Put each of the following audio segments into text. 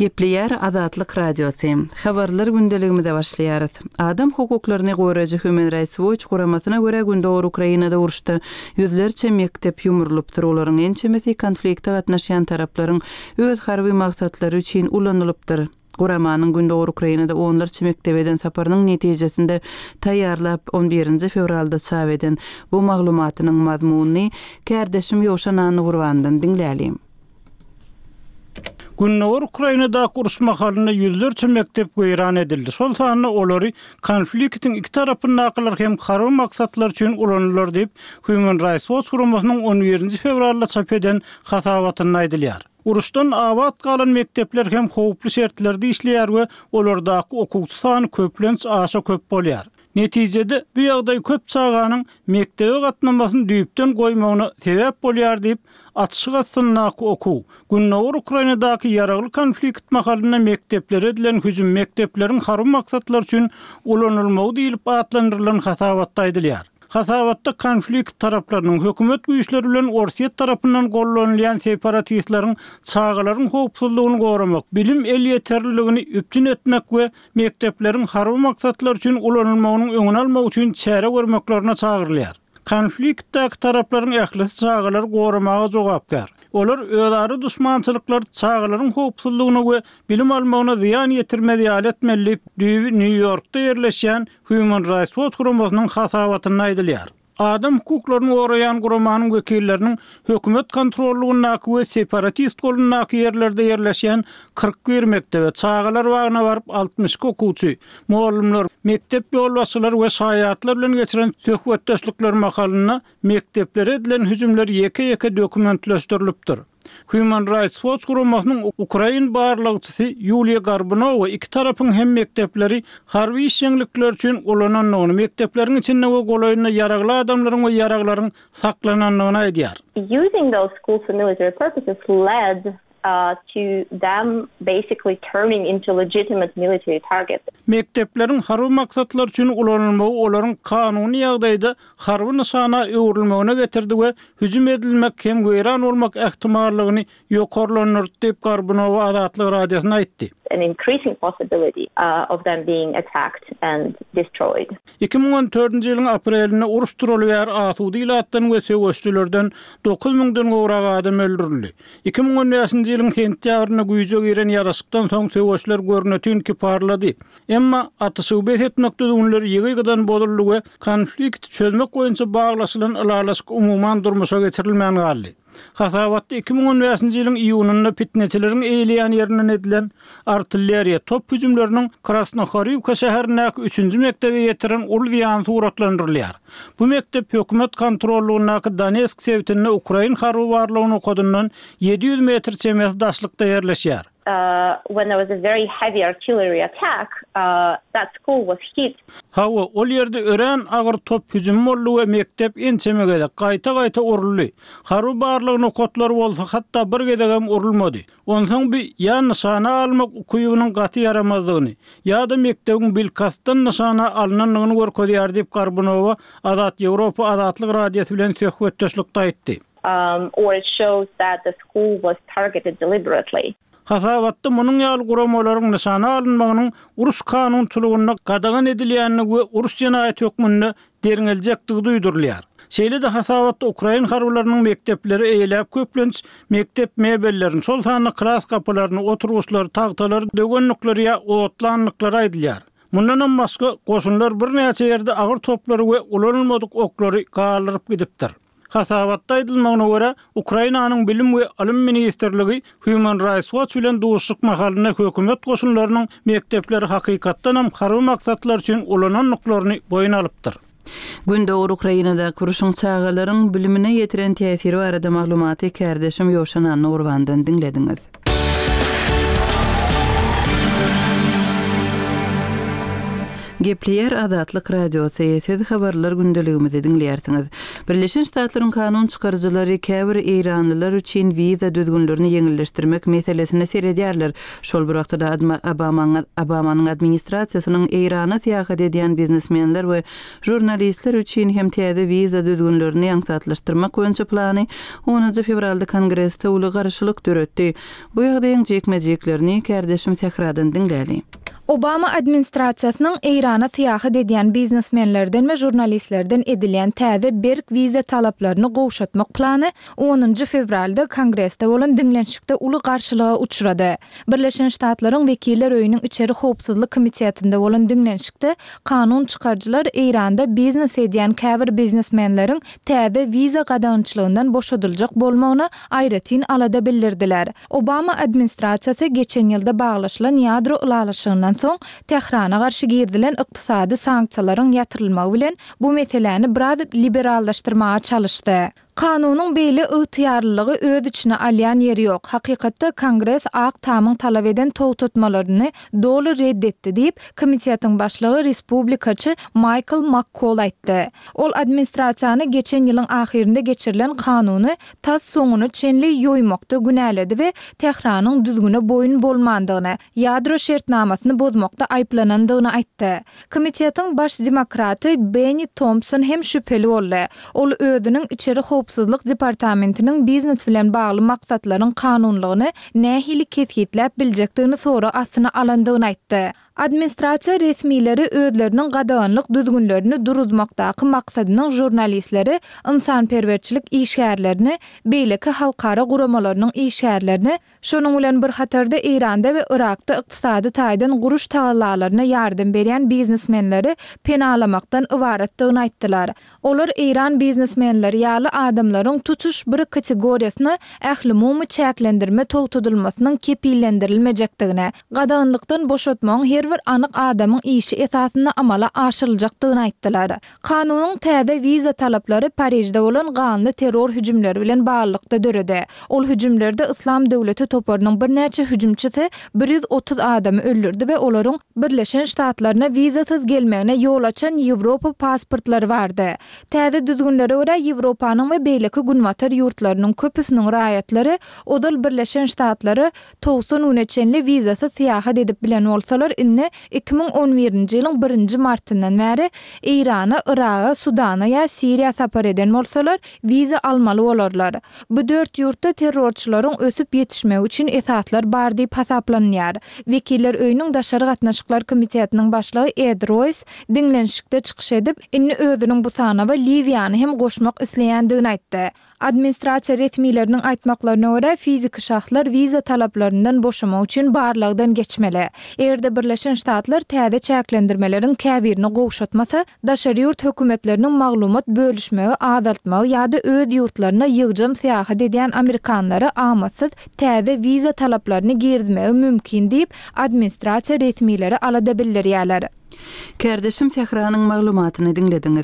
Gepleýär Azatlyk Radiosu. Habarlar gündeligimizde başlaýar. Adam hukuklaryny goýraýjy Human Rights Watch guramasyna görä gündäwr Ukrainada uruşda yüzlerçe mektep ýumrulypdyr. Olaryň en çemesi konfliktde gatnaşýan taraplaryň öz harby maksatlary üçin ulanylypdyr. Guramanyň gündäwr Ukrainada onlarça mektebeden saparynyň netijesinde taýýarlap 11 fevralda çap eden bu maglumatynyň mazmunyny kärdeşim Ýoşan Gurbandan dinläýälim. Günnäwr Ukrainada uruşma halynda yüzlerçe mektep weýran edildi. Şol sany olary konfliktiň iki tarapyny naklar hem harby maksatlar üçin ulanýar diýip Human Rights Watch guramasynyň 11 fevralda çap eden hasabatyny aýdylýar. Uruşdan abat galan mektepler hem howply şertlerde işleýär we olardaky okuwçy sany köplenç aşa köp bolýar. Netijede bu ýagdaý köp çağanyň mektebe gatnamasyny düýpden goýmagyna sebäp bolýar diýip atşyk atsynaky okuw. Günnäwr Ukrainadaky ýaragly konflikt mahalynda mektepler edilen hüjüm mektepleriň harby maksatlar üçin ulanylmagy diýilip atlandyrylan hasabatda aýdylýar. Hasabatda konflikt taraplarynyň hökümet güýçleri bilen Orsiýa tarapyndan gollanýan separatistlaryň çağalaryň howpsuzlygyny goramak, bilim el ýeterliligini üpjün etmek we mektepleriň harby maksatlar üçin ulanylmagynyň öňüni almak üçin çäre görmeklerine çagyrylýar. Konfliktdäki taraplaryň ählisi çağalary goramaga jogapkar. Olar özleri düşmançylyklar çağalaryň howpsuzlygyny we bilim almagyna ziýan ýetirmeli aletmeli New Yorkda ýerleşýän Human Rights Watch guramasynyň hasabatyny aýdylýar. Adam hukuklaryny goraýan guramanyň wekilleriniň hökümet kontrollugynaky we separatist golunaky ýerlerde ýerleşýän 41 mektebe çağalar wagyna baryp 60 okuwçy, muallimler, mektep ýolbaşçylary we şaýatlar bilen geçiren söhbetdeşlikler mahalyna mekteplere edilen hüjümler ýeke-ýeke dokumentleşdirilipdir. Human Rights Watch guramasynyň Ukraina barlygçysy Yulia Garbunova iki tarapyň hem mektepleri harby işçilikler üçin ulananyny, mektepleriň içinde we golaýyna ýaragly adamlaryň we ýaraglaryň saklananyny aýdýar. Using those schools for military purposes led to them basically turning into legitimate military targets. Mektepleriň harby maksatlar üçin ulanylmagy olaryň kanuny ýagdaýda harby nişana öwrülmegine getirdi we hüjüm edilmek hem göýran bolmak ähtimallygyny ýokarlanýar diýip Garbunova Azatlyk Radiosyna aýtdy. An increasing possibility of them being attacked and destroyed. 2014 ýylyň aprelinde uruşdurulýar asudy ilatdan we söwüşçülerden 9000-den gowrak adam öldürildi. 2015 ýylyň sentýabryna güýje giren ýaraşykdan soň söwüşçüler görnetini parlady. Emma atışyk etmekde dünler ýygydan bolurly we konflikt çözmek boýunça baglaşylan alalaşyk umuman durmuşa geçirilmän galdy. Hasabatda 2015 ýylyň iýunynda pitnecileriň eýleýän ýerinden edilen artilleriýa top hüjümleriniň Krasnohorivka şäherindäki 3-nji mektebe ýetiren ulýan suratlandyrylýar. Bu mektep hökümet kontrollugynaky Donetsk sewtinde Ukraina harby barlygyny okudundan 700 metr çemes daşlykda ýerleşýär. When there was a very heavy artillery attack, that school was hit. Hawa ol ýerde ören agyr top hüjüm boldy we mektep ençemegede gaýta-gaýta uruldy. Harby barlygyny okutlar bolsa hatda bir gedegem urulmady. Onsoň bir ýa nişana almak ukuyunyň gaty yaramazlygyny, ýa-da mektebiň bilkasdan nişana alnanyny görkezýär diýip Garbunova Azat Ýewropa Azatlyk Radiosy bilen söhbetdeşlikde aýtdy. Or it shows that the school was targeted deliberately. Hasabatda munyň ýaly guramalaryň nişana alynmagynyň uruş kanunçylygyna gadagan edilýänini we uruş jenaýaty hökmünde deriňeljekdigi duýdurulýar. Şeýle de hasabatda Ukraina harbylarynyň mektepleri eýläp köplenç mektep mebellerini, şol sany klas kapylaryny, oturguçlary, tagtalary, dögenlikleri ýa otlanlyklary aýdylýar. Mundan başga goşunlar bir näçe ýerde agyr toplary we ulanylmadyk oklary galyryp gidipdir. Hasabatda aýdylmagyna görä, Ukrainanyň bilim we alim ministrligi Human Rights Watch bilen duşyk mahalyna hökümet goşunlarynyň mektepleri hakykatdan hem harby maksatlar üçin ulananlyklaryny boyun alypdyr. Gündäwr Ukrainada kuruşyň çağalaryň bilimine ýetiren täsiri barada maglumaty kärdeşim Ýoşan Gurbandan dinlediňiz. Gepleyer Azatlyk Radiosu ýetir habarlar gündeligimizi dinleýärsiňiz. Birleşen Ştatlaryň kanun çykarjylary käbir Eýranlylar üçin wiza düzgünlerini ýeňilleşdirmek meselesine seredýärler. Şol bir wagtda Obamanyň administrasiýasynyň Eýrana seýahat edýän biznesmenler we jurnalistler üçin hem täze wiza düzgünlerini ýaňsatlaşdyrmak boýunça plany 10 fevralda Kongressde uly garşylyk döretdi. Bu ýagdaýyň jekmejeklerini kärdeşim tekradan dinläli. Obama administrasiýasynyň Eýrana seýahat edýän biznesmenlerden we jurnalistlerden edilýän täze berk wiza talaplaryny gowşatmak plany 10 fevralda Kongressde bolan dinlenşikde uly garşylyga uçrady. Birleşen Ştatlaryň Wekiller öýüniň içeri howpsuzlyk komitetinde bolan dinlenşikde kanun çykarjylar Eýranda biznes edýän käbir biznesmenleriň täze wiza gadançylygyndan boşadyljak bolmagyny aýratyn alada bildirdiler. Obama administrasiýasy geçen ýylda baglaşylan ýadro ulalaşygynyň soň Tehrana garşy girdilen ykdysady sanksiýalaryň ýatyrylmagy bilen bu meseleni biraz liberallaşdyrmaga çalışdy. Kanunyň beýle ygtyýarlylygy öz içine alýan ýeri ýok. Hakykatda Kongress ak tamyň talap eden togtatmalaryny doly reddetdi diýip komitetiň başlygy Respublikaçy Michael McCall aýtdy. Ol administrasiýany geçen ýylyň ahirinde geçirilen kanuny tas soňuny çenli ýoýmakda günäledi we Tehranyň düzgüne boýun bolmandygyny, ýadro şertnamasyny bozmakda aýplanandygyny aýtdy. Komitetiň baş demokraty Benny Thompson hem şüpheli boldy. Ol özüniň içeri howpsuzlyk departamentiniň biznes bilen bagly maksatlaryň kanunlygyny nähili kesgitläp biljekdigini sonra asyna alandygyny aýtdy. Administrasiýa resmileri özleriniň gadanlyk düzgünlerini duruzmakdaky maksadynyň jurnalistleri, ynsanperwerçilik işgärlerini, beýleki halkara guramalarynyň işgärlerini, şonuň bilen bir hatarda Eýranda we Irakda ykdysady taýdan guruş tagallalaryna ýardam berýän biznesmenleri penalamakdan ibaretdigini aýtdylar. Olar Eýran biznesmenleri ýaly adamlaryň tutuş bir kategoriýasyny ähli-mumy çäklendirme togtadylmasynyň kepillendirilmejekdigine, gadanlykdan boşatmagyň her bir anyk adamyň işi esasynda amala aşyryljakdygyny aýtdylar. Kanunyň täze wiza talaplary Parijde bolan ganly terror hüjümleri bilen baglykda döredi. Ol hüjümlerde Islam döwleti toparynyň bir näçe hüjümçisi 130 adamy öldürdi we olaryň Birleşen Ştatlaryna wizasyz gelmegine ýol açan Ýewropa pasportlary bardy. Täze düzgünlere görä Ýewropanyň we beýleki günwatar ýurtlarynyň köpüsiniň raýatlary odal Birleşen Ştatlary 93 wizasyz seýahat edip bilen bolsalar, 2011-nji ýylyň 1 martyndan bäri Eýrana, Iraga, Sudana ýa Siriýa sapar eden bolsalar wiza almaly bolarlar. Bu 4 ýurtda terrorçylaryň ösüp ýetişmegi üçin esaslar bar diýip hasaplanýar. Wekiller öýüniň daşary gatnaşyklar komitetiniň başlygy Ed Royce dinlenşikde çykyş edip, inni özüniň bu sana we Liviýany hem goşmak isleýändigini aýtdy. Administrasiýa resmileriniň aýtmaklaryna görä fiziki şahslar wiza talaplaryndan boşamak üçin barlygdan geçmeli. Erde Birleşen Ştatlar täze çäklendirmelerin käbirini gowşatmasa, daşary ýurt hökümetleriniň maglumat bölüşmegi azaltmagy ýa-da öz ýurtlaryna ýygjam seýahat edýän amerikanlary amatsız täze wiza talaplaryny girdmegi mümkin diýip administrasiýa resmileri alada bildirýärler. Kärdeşim Tehranyň maglumatyny dinlediňiz.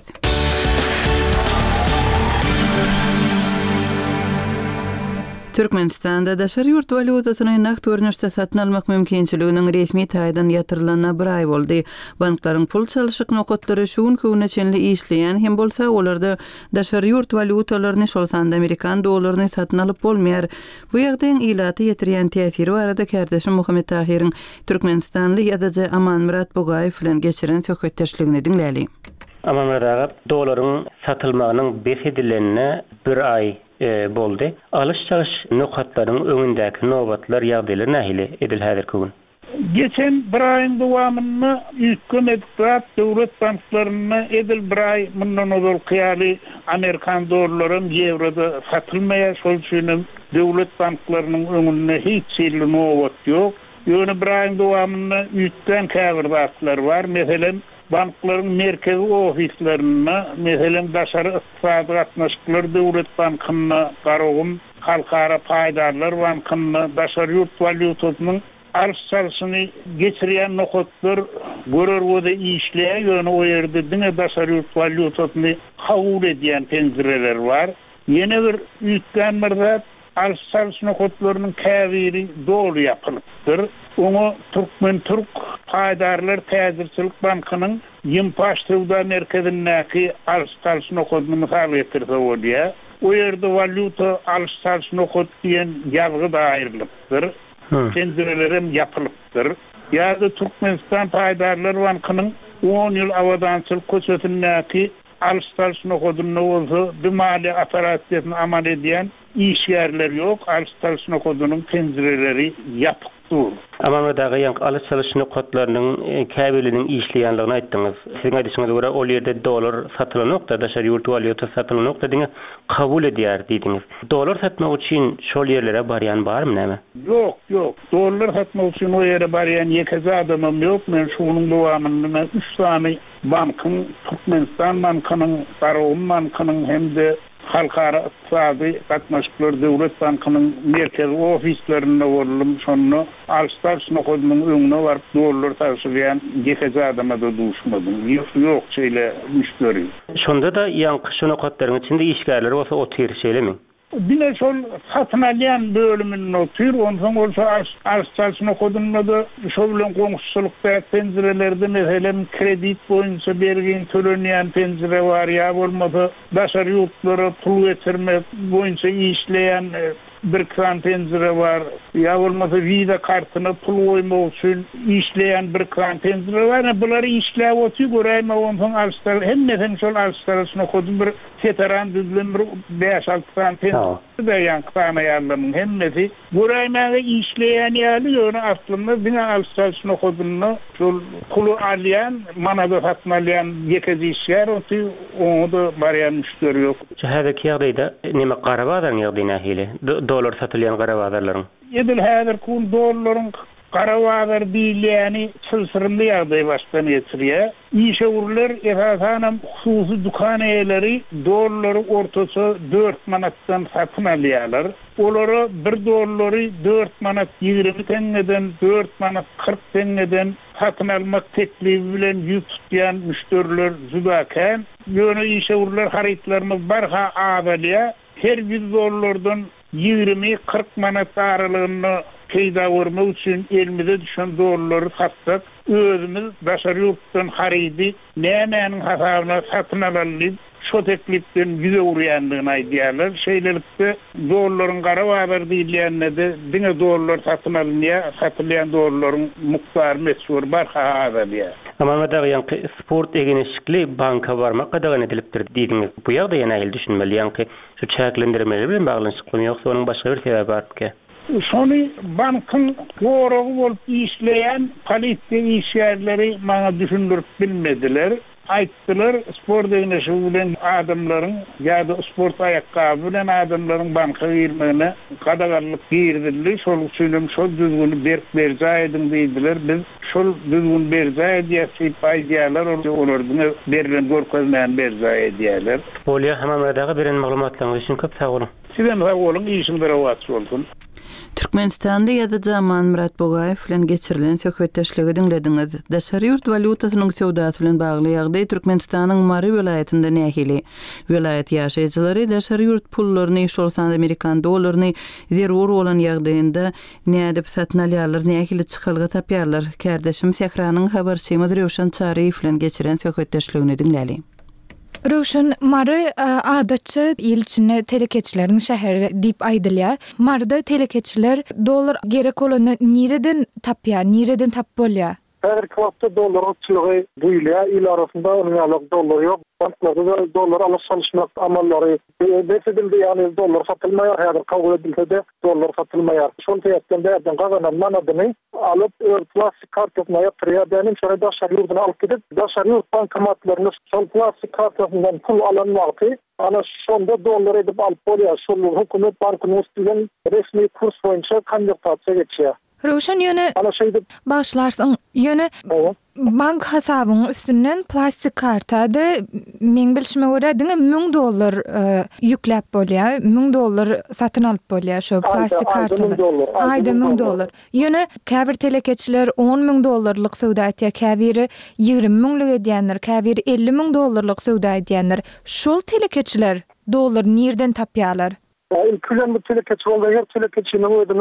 Türkmenistanda daşary ýurt valutasyny nakt görnüşde satyn almak mümkinçiliginiň resmi taýdan ýatyrylanyna bir aý boldy. Banklaryň pul çalyşyk nokatlary şu gün çenli işleýän hem bolsa olarda daşary ýurt valutalaryny şol sanda Amerikan dollaryny satyn alyp bolmaýar. Bu ýagdaýyň ilaty ýetirýän täsiri barada kärdeşim Muhammed Tahiryň Türkmenistanly ýa-da Aman Murat Bogaýew bilen geçiren söhbetdeşligini dinläli. Aman Murat dollaryň satylmagynyň behedilenine bir aý boldy. Alış-çalış nokatlaryň öňündäki nobatlar ýagdaýlary nähili edil häzirki gün? Geçen bir aýyň dowamyny ýükün edip döwlet banklaryna edil bir aý mundan ozal kyýaly Amerikan dollary ýewroda satylmaýar, şol üçin döwlet banklarynyň öňünde hiç ýerli nobat ýok. Ýöne bir aýyň dowamyny ýükden käbir batlar bar. Meselem bankların merkezi ofislerine, mesela daşary ykdysady gatnaşyklar döwlet bankyna garagym, halkara paýdarlar bankyna, daşary ýurt valutasynyň alış-çalyşyny geçirýän nokatlar görerwede işleýär, ýöne o ýerde diňe daşary ýurt valutasyny kabul edýän penzireler bar. Ýene bir ýükden bir alış-çalyş nokatlarynyň käbiri dolu ýapylypdyr. Onu Türk Paydarlar Täzirçilik Bankynyň Ýympaş Sowda merkezindäki alış-salyşyny okodyny mysal getirse bolýar. O ýerde valuta alış-salyşyny okot diýen ýazgy da aýrylypdyr. Kendilerim ýapylypdyr. Ýa-da Türkmenistan Paydarlar Bankynyň 10 ýyl awadançylyk köçetindäki alış-salyşyny okodyny bolsa, dümali operasiýasyny amal edýän işgärler ýok, alış-salyşyny okodynyň penjireleri ýapyk. Ama dağı yank alış-salyşyny okotlarynyň käbeliniň işleýänligini aýtdyňyz. Siziň aýdyşyňyza görä ol ýerde dolar satylanokda, daşary ýurt valyuta satylanokda diňe kabul edýär diýdiňiz. Dolar satmak üçin şol ýerlere barýan barmy näme? Ýok. Dolar satmak üçin o ýere barýan ýeke adamym ýok. Men şunyň dowamynda 3 tane bankyň, Türkmenistan bankynyň, Garawun bankynyň hemde halkara iqtisadi gatnaşyklar döwlet bankynyň merkez ofislerinde boldum. Şonu alış-salyşyny okodynyň öňüne baryp dolar taşıýan ýeke adama da duşmadym. Ýok şeýle müşteri. Şonda da ýanky şonu okotlaryň içinde işgärler bolsa o terşelemi? Bine şol satın alýan bölümünden otur, ondan bolsa alış-salyşyny okodynyň da şol bilen goňşulykda penjirelerden meselem kredit boýunça bergen tölenýän penjire bar ýa bolmasa daşary ýurtlara pul getirmek boýunça işleýän bir kran penjire var, ýa bolmasa viza kartyna pul goýmak üçin işleýän bir kran penjire var. Bulary işläp otur, göräýme ondan alışlar, hemmesi şol alışlaryny okudym, bir veteran düzlem bir 5-6 kran penjire da ýankana ýarlamyň hemmesi göräýmäge işleýän ýaly ýöne aslynda diňe alışlaryny okudyny şol pulu alýan, manada satmalýan ýeke işler otur, onda barýan müşteri ýok. Şäherki ýagdaýda näme Garabazarnyň ýagdaýyna hili? Dolar satylýan Garabazarlaryň. Edil häzir kun dollaryň Garabazar diýilýäni sylsyrynly ýagdaý başdan geçirýär. İşeurler esasanam hususy dukan eýleri dollary ortaça 4 manatdan satyn alýarlar. Olary 1 dollary 4 manat 20 tengeden 4 manat 40 tengeden satyn almak teklibi bilen ýüz tutýan müşteriler juda käm. Ýöne işeurler haritlaryny barha abalýar. Her 100 dollardan 20-40 manat aralygyny peýda görmek üçin elimize düşen dolarlary satsak, özümiz daşary ýurtdan haridi nämenin hasabyna satyn alalyp, şo teklipden ýüze urýanlygyny aýdýarlar. Şeýlelikde dollaryň Garabazar diýilýände diňe dolar satyn alynýar, satylýan dollaryň muktary meşhur barha azalýar. Ama da ýanky sport egenişikli banka barmak gadagan edilipdir diýdiňiz. Bu ýagda ýene el düşünmeli ýanky şu çäklendirmeler bilen baglanşyklymy ýoksa onuň başga bir sebäbi barpky? Şonu bankyň goragy bolup işleýän polisiýa işgärleri maňa düşündirip bilmediler. Aýtdylar, sport egenişigi bilen adamlaryň ýa-da sport aýakgaby bilen adamlaryň banka girmegine gadaganlyk berdiler. Şol üçin şol düzgün berjaýdyň diýdiler. Biz şol düzgün berjaý diýip aýdýarlar, olaryň berilen görkezmän berjaý diýerler. Bolýa hamamadagy beren maglumatlaryňyz üçin köp sag bolun. Sizem sag bolun, işiň berawat bolsun. Türkmenistanda ýa-da Jaman Murat Bogaýew bilen geçirilen söhbetdeşligi dinlediňiz. Daşary ýurt valyutasynyň sowdasy bilen bagly ýagdaý Türkmenistanyň Mary welaýetinde nähili. Welaýet ýaşaýjylary daşary ýurt pullaryny, şolsan Amerikan dollaryny zerur bolan ýagdaýynda nädip satyn alýarlar, nähili çykylgy tapýarlar. Kärdeşim Sehranyň habarçymy Röwşan Çaryýew bilen geçiren söhbetdeşligini dinläli. Röwşan, Mary adatça ýylçyny telekeçileriň şäheri diýip aýdylýar. Maryda telekeçiler dolar gerek bolany nireden tapýar, nireden tap bolýar? Her wagtda dolar açlygy duýulýar, il arasynda onyňalyk dolar ýok. Banklarda da dolar alış-salyşmak amallary besedildi, ýani dolar satylmaýar, häzir kabul edilse dolar satylmaýar. Şol täýetden bäden gazanan manadyny alyp plastik kartasyna ýatyrýar, benim şeýle daşary ýurtuna alyp gidip, daşary ýurt bankomatlaryny şol plastik kartasyndan pul alan wagty, ana şonda dolar edip alyp bolýar. Şol hökümet bankynyň üstünden resmi kurs boýunça konvertatsiýa geçýär. Röwşan, ýöne başlarsyň, ýöne bank hasabyň üstünden plastik kartada men bilişime görä diňe $1000 ýükläp bolýar, $1000 satyn alyp bolýar şo plastik kartada. Aýda $1000. Ýöne käbir telekeçiler $10,000 sowda etýär, käbiri $20,000 edýänler, käbiri $50,000 sowda edýänler. Şol telekeçiler dolar nirden tapýarlar? Külän bu telekeçi bolýar, telekeçiniň ödüniň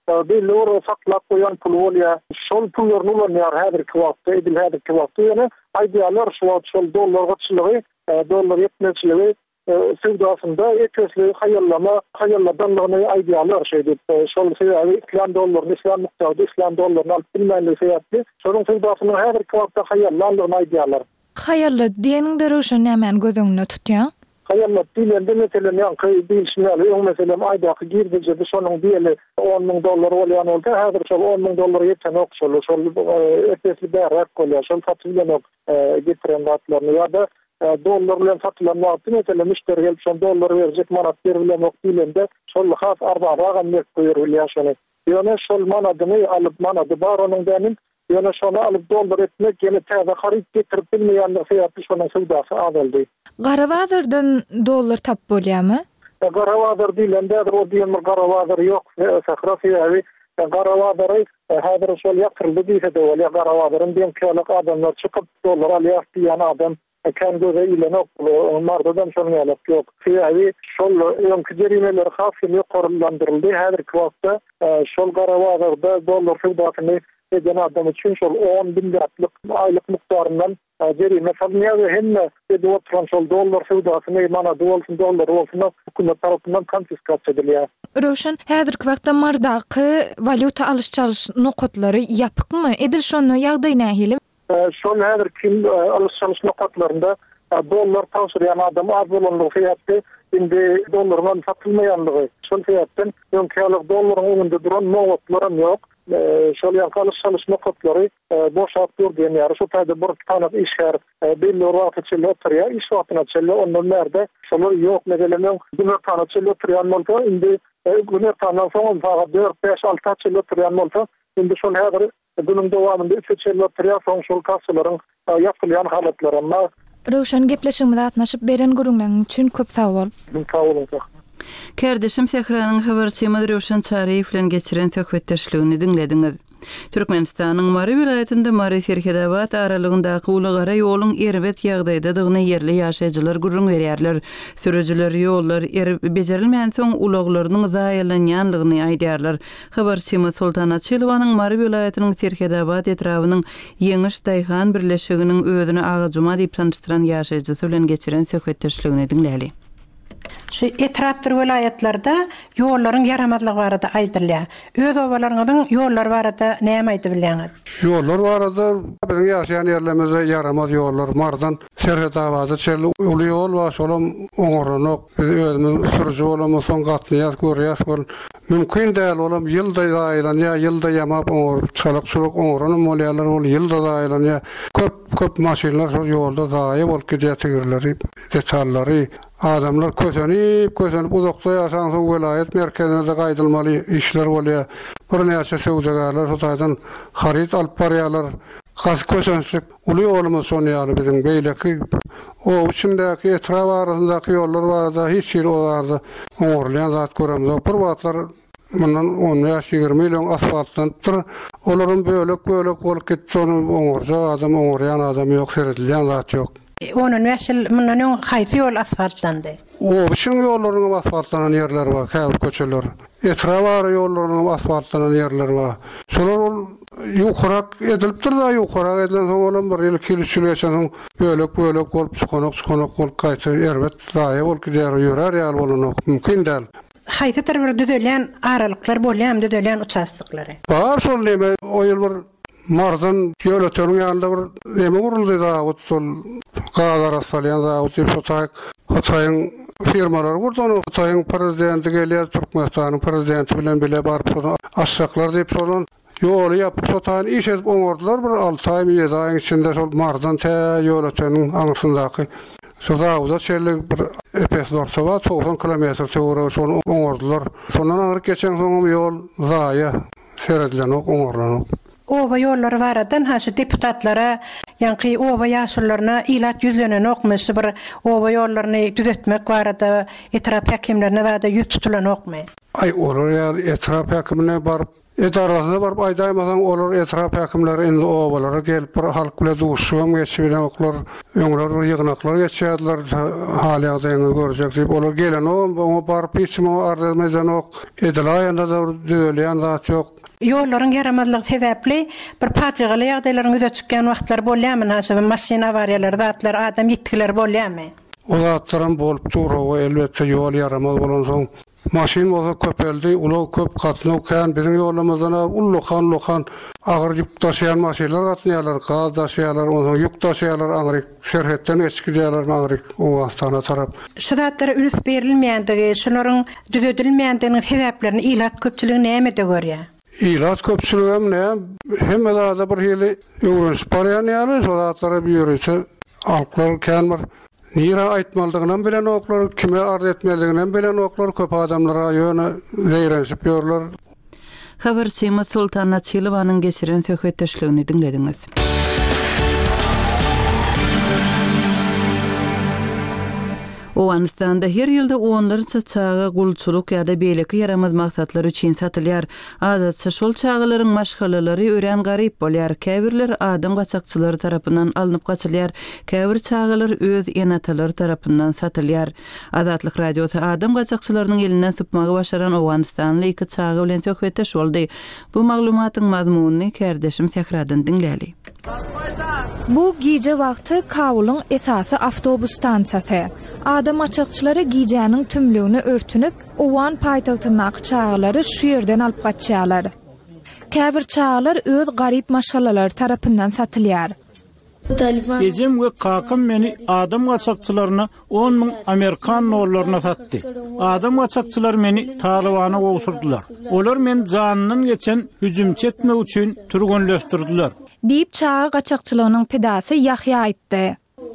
belli or saklap koyan pul bolýar. Şol pullarny ulanýar häzirki wagtda, edil häzirki wagtda ýene idealar şol dollar gaçylygy, dollar ýetmezligi sevdasında etesli hayalladanlygyny idealar şeýdip şol sebebi İslam dollaryny, İslam nuktada İslam dollaryny alyp bilmänligi sebäpli şonuň sevdasyny häzirki wagtda hayallanlygyny idealar. Hayallı diýeniň derüşe nämen gözüňde tutýan? Hayallat diýende meselem ýa-ni bilşinäli, ýa meselem aýdaky girdije şonuň diýeli $10,000 bolýan bolsa, häzir şol $10,000 ýetsen okşol, şol etesli bärak bolýar, şol satylýan getiren wagtlaryny ýa-da dollar bilen satylan wagtda meselem müşteri gelip şol dollar berjek, manat berilen wagtda şol has arbaň ýerbilýär şonu. Ýöne şol manadyny alyp manady bar onuň dänin ýöne şonu alyp dollar etmek ýene täze haryp getirip bilmeýänligi sebäpli şonuň sowdasy azaldy. Garawazyrdan dollar tap bolýarmy? Garawazır diýilende o diýilmir garawazır ýok. Sahrasy garawazary häzir şol ýatyryldy diýse-de bolýar. Garawazyryn diýen köýlek adamlar çykyp dollar alýar diýen adam kan göze ilenok mardadan şonu ýalyp ýok. Sebäbi şol ýönkü jerimeler hasy ýokarlandyryldy. Häzirki wagtda şol garawazyrda dollar sowdasyny eden adam üçin şol 10.000 gatlyk aýlyk mukdaryndan jerime salynýar we hemme ede oturan şol dollar sowdasyny manady bolsun, dollar bolsun hökümet tarapyndan konfiskasiýa edilýär. Roşan, häzirki wagtda mardaky valyuta alyş-çalyş nokatlary ýapykmy? Edil şonu ýagdaý nähili? Şol häzirki alyş-çalyş nokatlarynda dollar tawşyrýan adam az bolanlygy sebäpli indi dollardan satylmaýanlygy. Şol sebäpden ýönkälik dollaryň öňünde duran nowatlar ýok. Şol ýaly nokatlary boşap durýan ýary şu taýda bir tanap işgär belli wagt içinde oturýar, iş wagtyna çelle ondan berde şol ýok meselem günä tanap çelle oturýan bolsa indi günä tanap soň 4-5-6 çelle oturýan bolsa indi şol häzir günüň dowamında 3 çelle oturýar soň şol kassalaryň ýapylýan halatlary. Roşan gepleşigimizde atnaşyp beren gurulmagyň üçin köp sag bol. Sag bolun. Kärdişim Sehranyň habarçymy Röşen Çaryýew bilen geçiren söhbetdeşligini diňlediňiz. Türkmenistanyň Mary vilayetinde Mary Serkedawat aralygyndaky ulagara ýoluň erbet ýagdaýdadygyny yerli ýaşaýjylar gurrun berýärler. Sürüjüler ýollar bejerilmän soň ulaglarynyň zaýalanýanlygyny aýdýarlar. Habarçymy Sultana Çylwanyň Mary vilayetiniň Serkedawat etrawynyň Ýeňiş Daýhan birleşiginiň özüni Agajuma diýip tanıştyran ýaşaýjysy bilen geçiren söhbetdeşligini diňläli. Şu etrapdyr vilayetlarda ýollaryň yaramadlygy barada aýdylýar. Öz obalaryňyň ýollar barada näme aýdyp bilýäňiz? Ýollar barada biziň ýaşaýan ýerlerimizde yaramaz ýollar. Mardan Serhetawaza çelli uly ýol we şolam oňorlanok özümiz sürüji bolamyz soň gatnaýas görýäs. Mümkin däl olam ýylda aýlanýar, ýylda ýamap oňor çalak-çuluk oňoranyň bolýarlar, ol ýylda aýlanýar. Köp maşinler şol ýolda daýy bolup gidýärler, detallary adamlar kösenip uzakda ýaşaýan soň vilayet merkezine gaýdylmaly işler bolýar. Bir näçe söwdegarlar sotaýdan harit alyp barýarlar. Gaz kösensik uly ýolumyz şonu ýaly biziň beýleki o üçindäki etraf arasyndaky ýollar barada hiç ýer olardy. Oňorlayan zat göremiz. Bir wagtlar mundan 10-20 milyon asfaltlandyr. Olaryň bölek bolup gitdi, oňorja adam, oňorýan adam ýok, seredilýän zat ýok. Onun näşil mundan öň haýsy ýol asfaltlandy? O bütün ýollaryň asfaltlanan ýerler bar, käbir köçeler. Etraf ýollaryň asfaltlanan ýerler bar. Şolar ýokarak edilipdir da, ýokarak edilen soň olam bir ýyl kilişilýän soň bölek bolup çykanak bolup gaýta erbet daýy bolup gidýär, ýörer ýaly bolanok mümkin däl. Haýsy bir düdelýän aralyklar bolýar, düdelýän uçastyklary? Bar şol näme o ýyl bir mardan ýöleteniň ýanynda bir näme guruldy da, şol galar asalýan da, Hatayň firmalar gurdan, Hatayň prezidenti gelýär, Türkmenistanyň prezidenti bilen bile barıp aşşaklar diýip solan ýol ýapyp Hatayň iş edip oňordular. Bir 6 aý, 7 aýyň içinde şol mardan ýöleteniň aňsyndaky şu dağda çellik bir epes dorsa var, 90 kilometr töwre şonu oňordular. Şondan aňyryp geçen soň ýol zaýa seredilýän oňorlanok. Oba ýollary baradan haşy deputatlara, ýa-ni oba ýaşurlaryna ilat ýüzlenen okmysy bir oba ýollaryny düzetmek barada etrap häkimlerine barada ýük tutulan okmy? Ay olar ýa etrap häkimine barıp edarasına barıp aýdamasaň olar etrap häkimleri indi obalara gelip bir halk bilen duşşum geçiren oklar, öňler ýygnaklar geçýärler, halaýatyny görjek diýip olar gelen o barıp hiçme ardymadan ok edilaýanda da döýelýän zat ýok. Yolların yaramadlığı sebepli bir paçıgalı ýagdaýlaryň öde çykkan wagtlar bolýarmy? Haşa maşina awariýalary zatlar adam ýitkiler bolýarmy? O zatlaryň bolup durawy elbetde ýol yaramaz bolan soň maşin bolsa köpeldi, ulu köp gatnaw kan bizim ýolumyzdan ullukan agyr ýük taşıyan maşinler gatnaýarlar, gaz taşıýarlar, onuň ýük taşıýarlar, agyr şerhetden geçirýärler, agyr o wagtana tarap. Şu zatlara ülüs berilmeýändigi, şolaryň düzedilmeýändiginiň sebäplerini ilat köpçüligi näme de görýär? İlaç köpçüligi hem da bir hili öwrünç barýan ýaly, şu zatlara biýerse alklar kan nira aýtmaldygynyň bilen oklar, kime arz etmeliginden bilen oklar köp adamlara ýöne leýrenşip ýörler. Habarçymy Sultan Naçylowanyň geçiren söhbetdeşligini dinlediňiz. Owanistan'da her ýylda onlarça çağa gulçuluk ýa-da beýleki yaramaz maksatlar üçin satylýar. Adatça şol çağalaryň maşgalalary ören garyp bolýar. Käbirler adam gaçakçylary tarapyndan alınıp gaçylýar. Käbir çağalar öz enatalary tarapyndan satylýar. Azatlyk radiosy adam gaçakçylarynyň elinden sypmagy başaran Owanistanyň iki çağı bilen söhbetdeş boldy. Bu maglumatyň mazmunyny kärdeşim Sehradan dinläli. Bu gece wagty Kabulyň esasy awtobus stansiyasy. Adam açıkçıları gijäniň tümlüğünü örtünüp, Owan paýtagtyndaky çağalary şu ýerden alyp gaçýarlar. Käbir çağalar öz garyp maşgalalary tarapyndan satylýar. Ejim we kakam meni adam gaçakçylaryna 10 000 Amerikan dollaryna satdy. Adam gaçakçylar meni Talibana gowşurdylar. Olar men janynyň geçen hüjüm çetmek üçin turgunlaşdyrdylar. Diýip çağa gaçakçylygynyň pedasy Yahya aýtdy.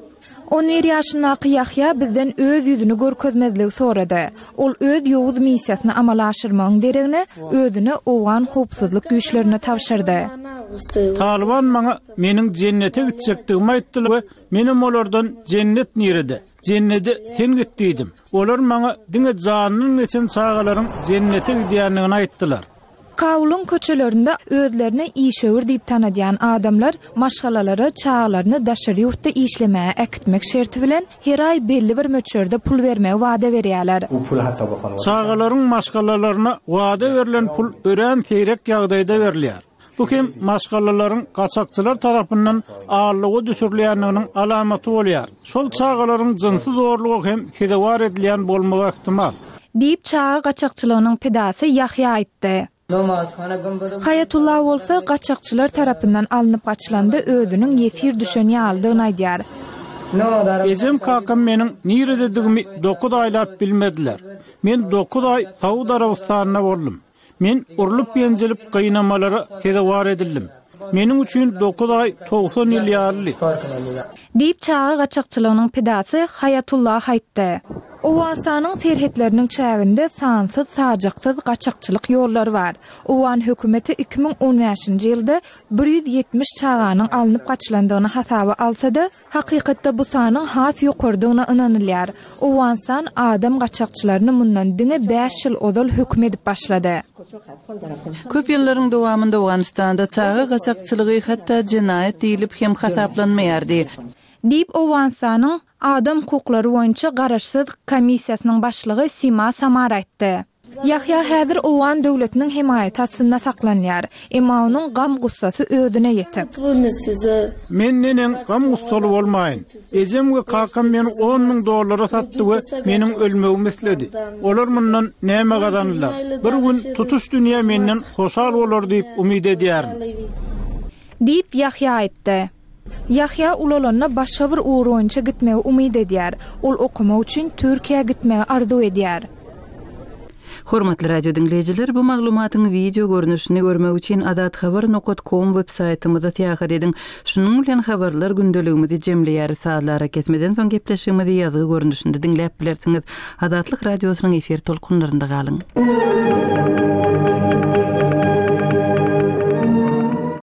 11 ýaşyndaky Yahya bizden öz ýüzüni görkezmezligi sorady. Ol öz ýowuz missiýasyny amala aşyrmagyň deregine özüni owan howpsuzlyk güýçlerine tapşyrdy. Taliban maňa meniň jennete gitjekdigimi aýtdylar we menim olardan jennet nirede. Jennete sen gitdidim. Olar maňa diňe janynyň geçen çağalaryň jennete gidýänligini aýtdylar. Kabulyň köçelerinde özlerine işöwür diýip tanadýan adamlar maşgalalary, çağalaryny daşary ýurtda işlemäge äkitmek şerti bilen her aý belli bir möçerde pul bermäge wada berýärler. Çağalaryň maşgalalaryna wada berilen pul ören teýrek ýagdaýda berilýär. Bu hem maşgalalaryň gaçakçylar tarapyndan ağırlygy düşürilýändiginiň alamaty bolýar. Şol çağalaryň jynsy zorlugy hem kedewar edilýän bolmagy ihtimal. Diýip çağa gaçakçylygynyň pedasy Yahya aýtdy. Hayatullah bolsa gaçakçylar tarapyndan alınıp gaçylanda özüniň ýetir düşen ýalydygyny aýdýar. Ejim kakam meniň nirededigimi 9 aýlap bilmediler. Men 9 aý Saudi Arabistanyna boldum. Men urulup ýenjelip gynamalara kedewar edildim. Meniň üçin 9 aý 90 ýyl ýarly. Diýip çağa gaçakçylygynyň pedasy Hayatullah aýtdy. Owanistan'yň serhetleriniň çäginde sansız, sajaksyz gaçakçylyk ýollary bar. Owan hökümeti 2015-nji ýylda 170 çağanyň alınıp gaçylandygyny hasaba alsa-da, hakykatda bu sanyň has ýokurdygyna ynanylýar. Owanistan adam gaçakçylaryny mundan diňe 5 ýyl odal hökm edip başlady. Köp ýyllaryň dowamında Owanistanda çağa gaçakçylygy hatda jinaýat diýilip hem hasaplanmaýardy. Diýip Owanistan'yň Adam hukuklary boýunça garaşsyz komissiýasynyň başlygy Sima Samar aýtdy. Yahya häzir Owan döwletiniň himayaty astynda saklanýar. Emma onuň gam gussasy özüne ýetip. Men nenen gam gussaly bolmaýyn. Ejim we kakam meni 10 000 dollara satdy we meniň ölmegimi isledi. Olar mundan näme gazandylar? Bir gün tutuş dünýä menden hoşal bolar diýip umyt edýärim. Diýip Yahya aýtdy. Yahya ulalana başga bir uğur boýunça gitmegi umyt edýär. Ol okumak üçin Türkiýe gitmegi arzu edýär. Hormatly radio dinleýijiler, bu maglumatyň video görnüşini görmek üçin adathabar.com web saytymyza täýär ediň. Şunuň bilen habarlar gündeligimizi jemleýär. Saatlara ketmeden soň gepleşigimizi ýazy görnüşinde dinläp bilersiňiz. Adatlyk radiosynyň efir tolkunlarynda galyň.